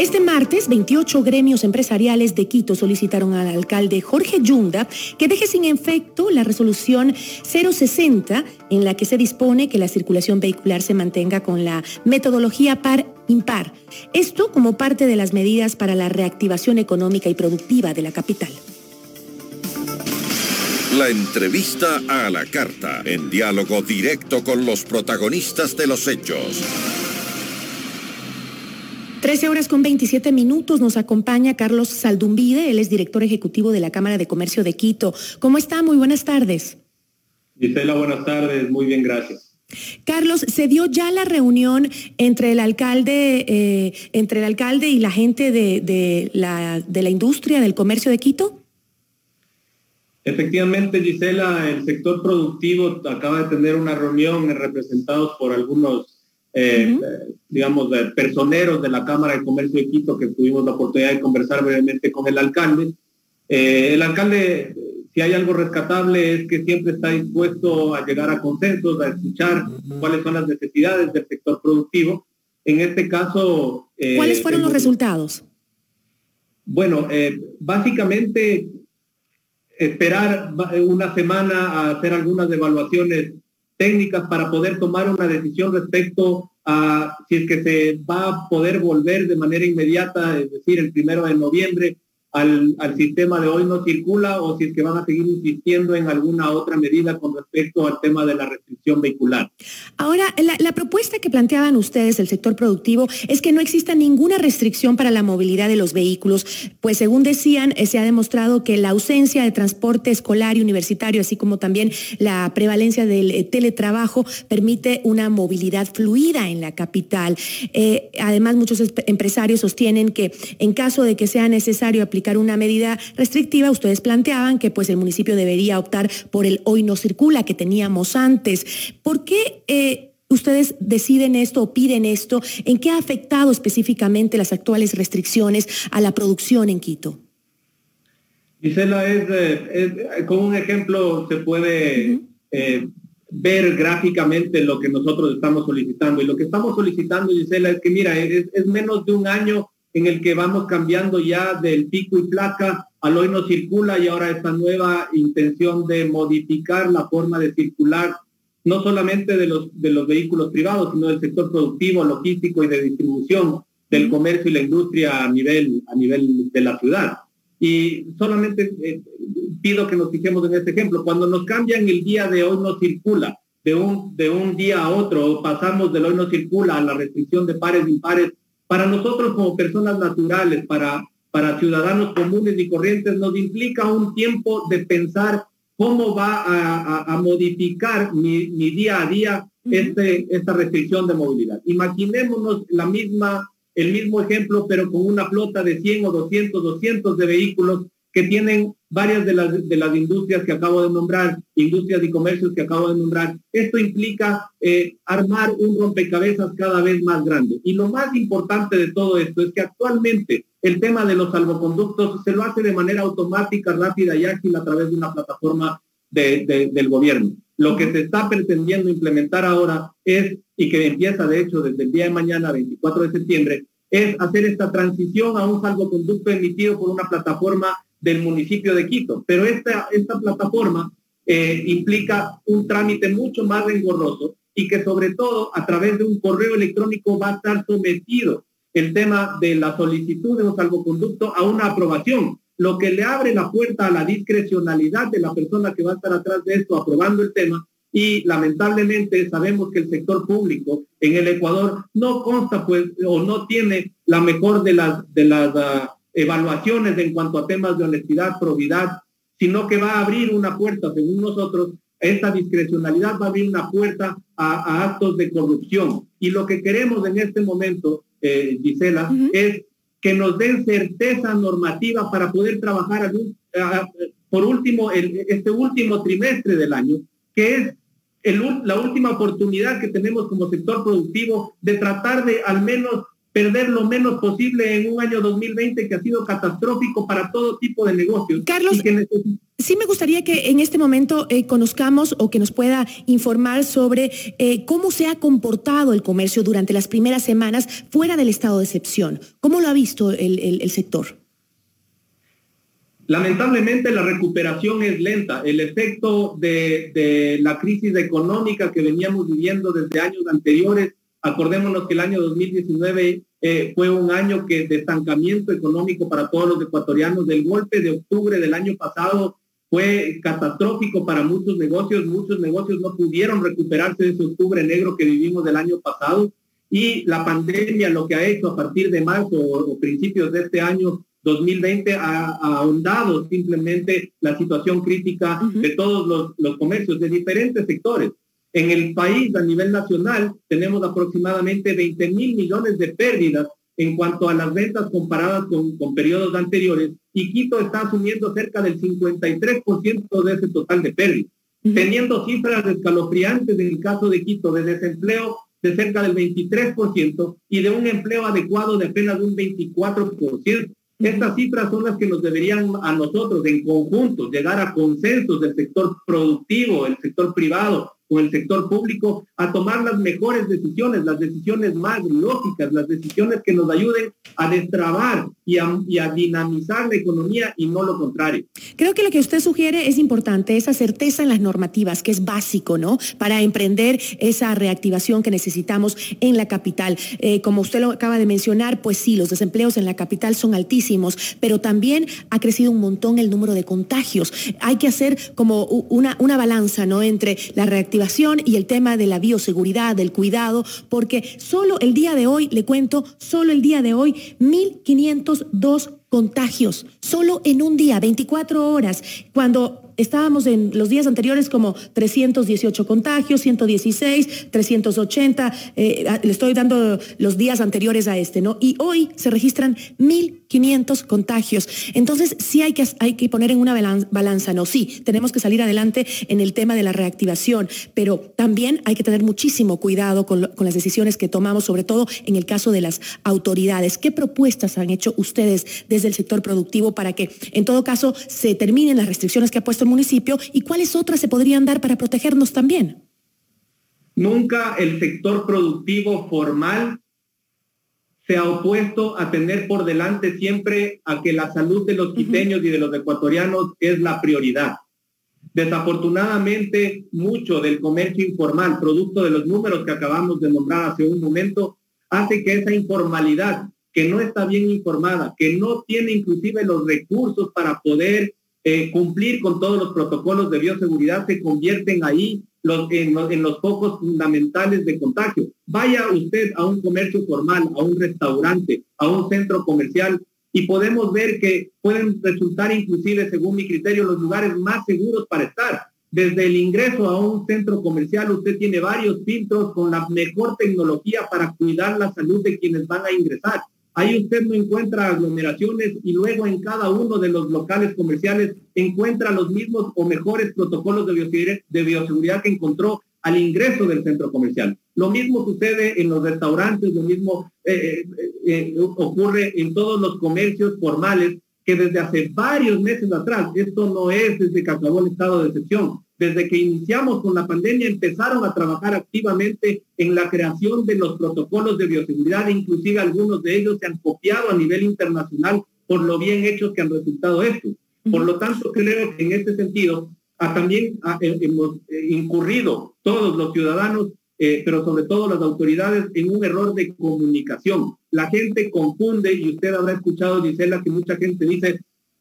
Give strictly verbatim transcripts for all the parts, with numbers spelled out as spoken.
Este martes, veintiocho gremios empresariales de Quito solicitaron al alcalde Jorge Yunda que deje sin efecto la resolución cero sesenta en la que se dispone que la circulación vehicular se mantenga con la metodología par-impar. Esto como parte de las medidas para la reactivación económica y productiva de la capital. La entrevista a la carta, en diálogo directo con los protagonistas de los hechos. trece horas con veintisiete minutos, nos acompaña Carlos Saldumbide, él es director ejecutivo de la Cámara de Comercio de Quito. ¿Cómo está? Muy buenas tardes. Gisela, buenas tardes, muy bien, gracias. Carlos, ¿se dio ya la reunión entre el alcalde, eh, entre el alcalde y la gente de, de, la, de la industria del comercio de Quito? Efectivamente, Gisela, el sector productivo acaba de tener una reunión representados por algunos Eh, uh-huh. eh, digamos, eh, personeros de la Cámara de Comercio de Quito, que tuvimos la oportunidad de conversar brevemente con el alcalde. Eh, el alcalde, si hay algo rescatable, es que siempre está dispuesto a llegar a consensos, a escuchar uh-huh. cuáles son las necesidades del sector productivo. En este caso... Eh, ¿Cuáles fueron los resultados? Bueno, eh, básicamente esperar una semana a hacer algunas evaluaciones técnicas para poder tomar una decisión respecto a si es que se va a poder volver de manera inmediata, es decir, el primero de noviembre, al, al sistema de hoy no circula, o si es que van a seguir insistiendo en alguna otra medida con respecto al tema de la restricción vehicular. Ahora, la, la propuesta que planteaban ustedes, el sector productivo, es que no exista ninguna restricción para la movilidad de los vehículos, pues según decían, eh, se ha demostrado que la ausencia de transporte escolar y universitario, así como también la prevalencia del eh, teletrabajo, permite una movilidad fluida en la capital. Eh, además, muchos empresarios sostienen que en caso de que sea necesario aplicar una medida restrictiva, ustedes planteaban que pues el municipio debería optar por el hoy no circula que teníamos antes. ¿Por qué eh, ustedes deciden esto o piden esto? ¿En qué ha afectado específicamente las actuales restricciones a la producción en Quito? Gisela, es, es, con un ejemplo se puede uh-huh. eh, ver gráficamente lo que nosotros estamos solicitando. Y lo que estamos solicitando, Gisela, es que mira, es, es menos de un año en el que vamos cambiando ya del pico y placa al hoy no circula, y ahora esta nueva intención de modificar la forma de circular, no solamente de los, de los vehículos privados, sino del sector productivo, logístico y de distribución del comercio y la industria a nivel, a nivel de la ciudad. Y solamente eh, pido que nos fijemos en este ejemplo. Cuando nos cambian el día de hoy no circula, de un, de un día a otro, pasamos del hoy no circula a la restricción de pares e impares. Para nosotros como personas naturales, para, para ciudadanos comunes y corrientes, nos implica un tiempo de pensar cómo va a, a, a modificar mi, mi día a día uh-huh. este, esta restricción de movilidad. Imaginémonos la misma, el mismo ejemplo, pero con una flota de cien o doscientos, doscientos de vehículos que tienen varias de las, de las industrias que acabo de nombrar, industrias y comercios que acabo de nombrar. Esto implica eh, armar un rompecabezas cada vez más grande. Y lo más importante de todo esto es que actualmente el tema de los salvoconductos se lo hace de manera automática, rápida y ágil a través de una plataforma de, de, del gobierno. Lo que se está pretendiendo implementar ahora es, y que empieza de hecho desde el día de mañana, veinticuatro de septiembre, es hacer esta transición a un salvoconducto emitido por una plataforma del municipio de Quito. Pero esta, esta plataforma eh, implica un trámite mucho más engorroso y que sobre todo a través de un correo electrónico va a estar sometido el tema de la solicitud de un salvoconducto a una aprobación, lo que le abre la puerta a la discrecionalidad de la persona que va a estar atrás de esto aprobando el tema. Y lamentablemente sabemos que el sector público en el Ecuador no consta pues o no tiene la mejor de las de las uh, evaluaciones en cuanto a temas de honestidad, probidad, sino que va a abrir una puerta, según nosotros, esta discrecionalidad va a abrir una puerta a, a actos de corrupción. Y lo que queremos en este momento, eh, Gisela, uh-huh. es que nos den certeza normativa para poder trabajar algún, uh, por último, el, este último trimestre del año, que es el, la última oportunidad que tenemos como sector productivo de tratar de al menos perder lo menos posible en un año dos mil veinte que ha sido catastrófico para todo tipo de negocios. Carlos, neces- sí me gustaría que en este momento eh, conozcamos o que nos pueda informar sobre eh, cómo se ha comportado el comercio durante las primeras semanas fuera del estado de excepción. ¿Cómo lo ha visto el, el, el sector? Lamentablemente la recuperación es lenta. El efecto de, de la crisis económica que veníamos viviendo desde años anteriores, acordémonos que el año dos mil diecinueve eh, fue un año que, de estancamiento económico para todos los ecuatorianos. El golpe de octubre del año pasado fue catastrófico para muchos negocios. Muchos negocios no pudieron recuperarse de ese octubre negro que vivimos del año pasado. Y la pandemia lo que ha hecho a partir de marzo o, o principios de este año dos mil veinte ha, ha ahondado simplemente la situación crítica uh-huh. de todos los, los comercios de diferentes sectores. En el país, a nivel nacional, tenemos aproximadamente veinte mil millones de pérdidas en cuanto a las ventas comparadas con, con periodos anteriores, y Quito está asumiendo cerca del cincuenta y tres por ciento de ese total de pérdidas, uh-huh. teniendo cifras escalofriantes en el caso de Quito de desempleo de cerca del veintitrés por ciento y de un empleo adecuado de apenas un veinticuatro por ciento. Estas cifras son las que nos deberían a nosotros en conjunto llegar a consensos del sector productivo, el sector privado o el sector público, a tomar las mejores decisiones, las decisiones más lógicas, las decisiones que nos ayuden a destrabar y a, y a dinamizar la economía y no lo contrario. Creo que lo que usted sugiere es importante, esa certeza en las normativas, que es básico, ¿no?, para emprender esa reactivación que necesitamos en la capital. Eh, como usted lo acaba de mencionar, pues sí, los desempleos en la capital son altísimos, pero también ha crecido un montón el número de contagios. Hay que hacer como una, una balanza, ¿no?, entre la reactivación y el tema de la bioseguridad, del cuidado, porque solo el día de hoy, le cuento, solo el día de hoy, mil quinientos dos contagios, solo en un día, veinticuatro horas, cuando estábamos en los días anteriores como trescientos dieciocho contagios, ciento dieciséis, trescientos ochenta, eh, le estoy dando los días anteriores a este, ¿no? Y hoy se registran mil quinientos contagios. Entonces, sí hay que, hay que poner en una balanza, ¿no? Sí, tenemos que salir adelante en el tema de la reactivación, pero también hay que tener muchísimo cuidado con, lo, con las decisiones que tomamos, sobre todo en el caso de las autoridades. ¿Qué propuestas han hecho ustedes desde el sector productivo para que, en todo caso, se terminen las restricciones que ha puesto el municipio, y cuáles otras se podrían dar para protegernos también? Nunca el sector productivo formal se ha opuesto a tener por delante siempre a que la salud de los quiteños uh-huh. y de los ecuatorianos es la prioridad. Desafortunadamente, mucho del comercio informal, producto de los números que acabamos de nombrar hace un momento, hace que esa informalidad, que no está bien informada, que no tiene inclusive los recursos para poder Eh, cumplir con todos los protocolos de bioseguridad, se convierten ahí los, en, los, en los focos fundamentales de contagio. Vaya usted a un comercio formal, a un restaurante, a un centro comercial, y podemos ver que pueden resultar inclusive, según mi criterio, los lugares más seguros para estar. Desde el ingreso a un centro comercial, usted tiene varios filtros con la mejor tecnología para cuidar la salud de quienes van a ingresar. Ahí usted no encuentra aglomeraciones, y luego en cada uno de los locales comerciales encuentra los mismos o mejores protocolos de bioseguridad, de bioseguridad que encontró al ingreso del centro comercial. Lo mismo sucede en los restaurantes, lo mismo eh, eh, eh, ocurre en todos los comercios formales, que desde hace varios meses atrás, esto no es desde que acabó el estado de excepción, desde que iniciamos con la pandemia empezaron a trabajar activamente en la creación de los protocolos de bioseguridad, inclusive algunos de ellos se han copiado a nivel internacional por lo bien hechos que han resultado estos. Por lo tanto, creo que en este sentido ah, también ah, hemos eh, incurrido todos los ciudadanos, eh, pero sobre todo las autoridades, en un error de comunicación. La gente confunde, y usted habrá escuchado, Gisela, que mucha gente dice,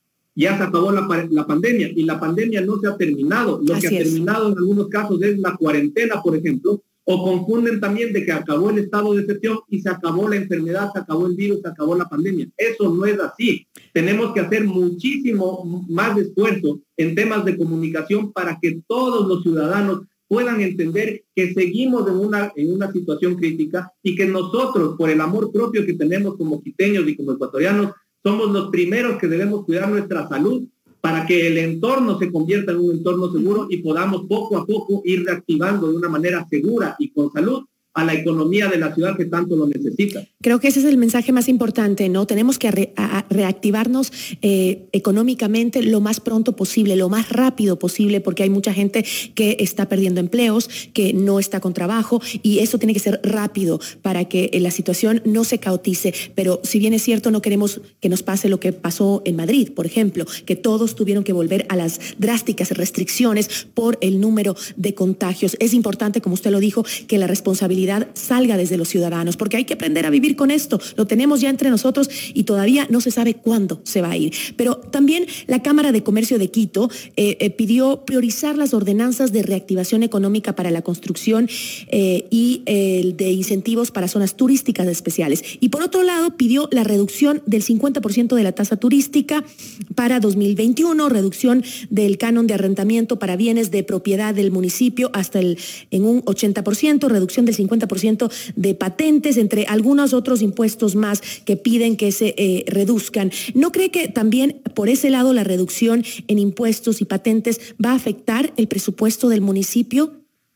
ya se acabó la, la pandemia, y la pandemia no se ha terminado. Lo Así que ha es. terminado en algunos casos es la cuarentena, por ejemplo, o confunden también de que acabó el estado de excepción y se acabó la enfermedad, se acabó el virus, se acabó la pandemia. Eso no es así. Tenemos que hacer muchísimo más esfuerzo en temas de comunicación para que todos los ciudadanos puedan entender que seguimos en una, en una situación crítica, y que nosotros, por el amor propio que tenemos como quiteños y como ecuatorianos, somos los primeros que debemos cuidar nuestra salud para que el entorno se convierta en un entorno seguro y podamos poco a poco ir reactivando de una manera segura y con salud a la economía de la ciudad que tanto lo necesita. Creo que ese es el mensaje más importante, ¿no? Tenemos que re, a, a reactivarnos eh, económicamente lo más pronto posible, lo más rápido posible, porque hay mucha gente que está perdiendo empleos, que no está con trabajo, y eso tiene que ser rápido para que la situación no se caotice. Pero si bien es cierto, no queremos que nos pase lo que pasó en Madrid, por ejemplo, que todos tuvieron que volver a las drásticas restricciones por el número de contagios. Es importante, como usted lo dijo, que la responsabilidad salga desde los ciudadanos, porque hay que aprender a vivir con esto. Lo tenemos ya entre nosotros y todavía no se sabe cuándo se va a ir. Pero también la Cámara de Comercio de Quito eh, eh, pidió priorizar las ordenanzas de reactivación económica para la construcción eh, y eh, de incentivos para zonas turísticas especiales. Y por otro lado, pidió la reducción del cincuenta por ciento de la tasa turística para dos mil veintiuno, reducción del canon de arrendamiento para bienes de propiedad del municipio hasta el en un ochenta por ciento, reducción del cincuenta por ciento de patentes, entre algunos otros impuestos más que piden que se eh, reduzcan. ¿No cree que también por ese lado la reducción en impuestos y patentes va a afectar el presupuesto del municipio?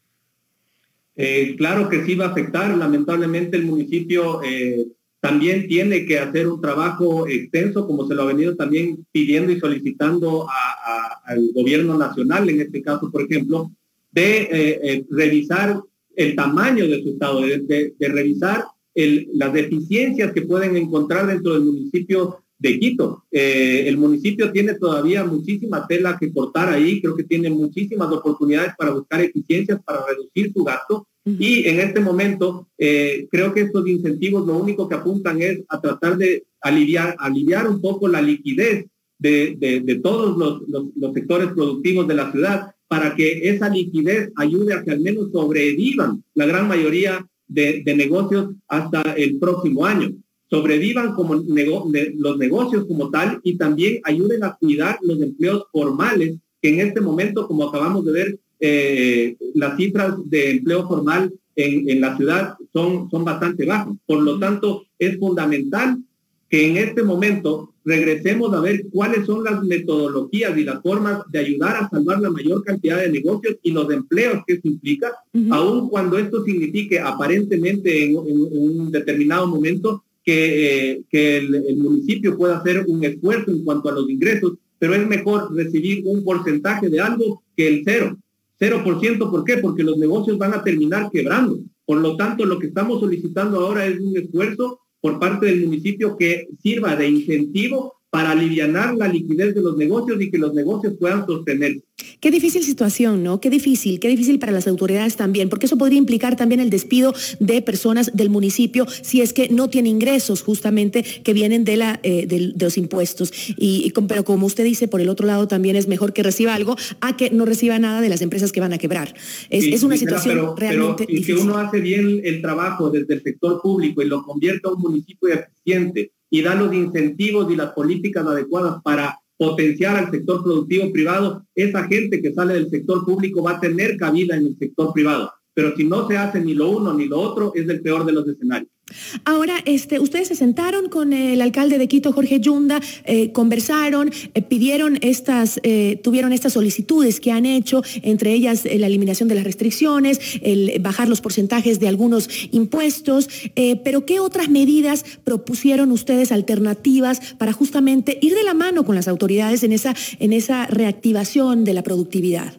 Eh, claro que sí va a afectar. Lamentablemente el municipio eh, también tiene que hacer un trabajo extenso, como se lo ha venido también pidiendo y solicitando a, a, al gobierno nacional, en este caso, por ejemplo, de eh, eh, revisar el tamaño de su estado, de, de, de revisar el, las deficiencias que pueden encontrar dentro del municipio de Quito. Eh, el municipio tiene todavía muchísima tela que cortar ahí, creo que tiene muchísimas oportunidades para buscar eficiencias, para reducir su gasto. Uh-huh. Y en este momento eh, creo que estos incentivos lo único que apuntan es a tratar de aliviar, aliviar un poco la liquidez de, de, de todos los, los, los sectores productivos de la ciudad, para que esa liquidez ayude a que al menos sobrevivan la gran mayoría de, de negocios hasta el próximo año. Sobrevivan como nego, de, los negocios como tal, y también ayuden a cuidar los empleos formales, que en este momento, como acabamos de ver, eh, las cifras de empleo formal en, en la ciudad son, son bastante bajas. Por lo tanto, es fundamental que en este momento regresemos a ver cuáles son las metodologías y las formas de ayudar a salvar la mayor cantidad de negocios y los empleos que eso implica, uh-huh. aun cuando esto signifique aparentemente en, en, en un determinado momento que, eh, que el, el municipio pueda hacer un esfuerzo en cuanto a los ingresos, pero es mejor recibir un porcentaje de algo que el cero. Cero por ciento, ¿por qué? Porque los negocios van a terminar quebrando. Por lo tanto, lo que estamos solicitando ahora es un esfuerzo por parte del municipio que sirva de incentivo para alivianar la liquidez de los negocios y que los negocios puedan sostenerse. Qué difícil situación, ¿no? Qué difícil, qué difícil para las autoridades también, porque eso podría implicar también el despido de personas del municipio si es que no tiene ingresos justamente que vienen de, la, eh, de, de los impuestos. Y, y, pero como usted dice, por el otro lado también es mejor que reciba algo a que no reciba nada de las empresas que van a quebrar. Es, sí, es una sí, situación pero, realmente pero, difícil. Si uno hace bien el trabajo desde el sector público y lo convierte a un municipio eficiente y da los incentivos y las políticas adecuadas para potenciar al sector productivo privado, esa gente que sale del sector público va a tener cabida en el sector privado. Pero si no se hace ni lo uno ni lo otro, es el peor de los escenarios. Ahora, este, ustedes se sentaron con el alcalde de Quito, Jorge Yunda, eh, conversaron, eh, pidieron estas, eh, tuvieron estas solicitudes que han hecho, entre ellas eh, la eliminación de las restricciones, el bajar los porcentajes de algunos impuestos, eh, pero ¿qué otras medidas propusieron ustedes alternativas para justamente ir de la mano con las autoridades en esa, en esa reactivación de la productividad?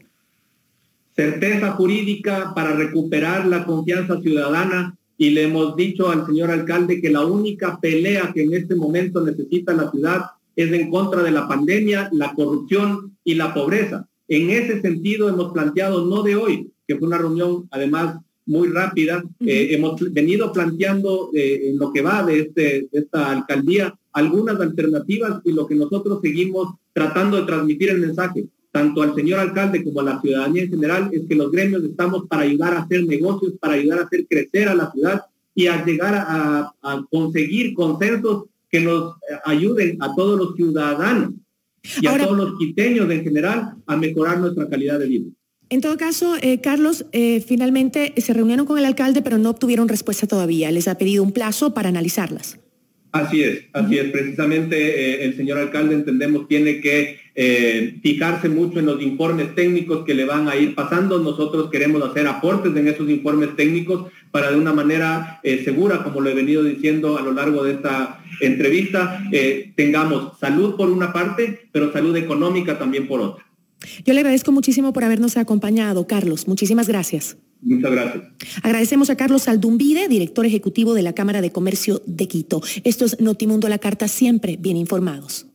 Certeza jurídica para recuperar la confianza ciudadana. Y le hemos dicho al señor alcalde que la única pelea que en este momento necesita la ciudad es en contra de la pandemia, la corrupción y la pobreza. En ese sentido hemos planteado, no de hoy, que fue una reunión además muy rápida, uh-huh. eh, hemos venido planteando eh, en lo que va de, este, de esta alcaldía algunas alternativas, y lo que nosotros seguimos tratando de transmitir el mensaje, tanto al señor alcalde como a la ciudadanía en general, es que los gremios estamos para ayudar a hacer negocios, para ayudar a hacer crecer a la ciudad y a llegar a, a conseguir consensos que nos ayuden a todos los ciudadanos y Ahora, a todos los quiteños en general a mejorar nuestra calidad de vida. En todo caso, eh, Carlos, eh, finalmente se reunieron con el alcalde, pero no obtuvieron respuesta todavía. Les ha pedido un plazo para analizarlas. Así es, así es. Precisamente eh, el señor alcalde, entendemos, tiene que eh, fijarse mucho en los informes técnicos que le van a ir pasando. Nosotros queremos hacer aportes en esos informes técnicos para de una manera eh, segura, como lo he venido diciendo a lo largo de esta entrevista, eh, tengamos salud por una parte, pero salud económica también por otra. Yo le agradezco muchísimo por habernos acompañado, Carlos. Muchísimas gracias. Muchas gracias. Agradecemos a Carlos Aldumbide, director ejecutivo de la Cámara de Comercio de Quito. Esto es Notimundo, la carta, siempre bien informados.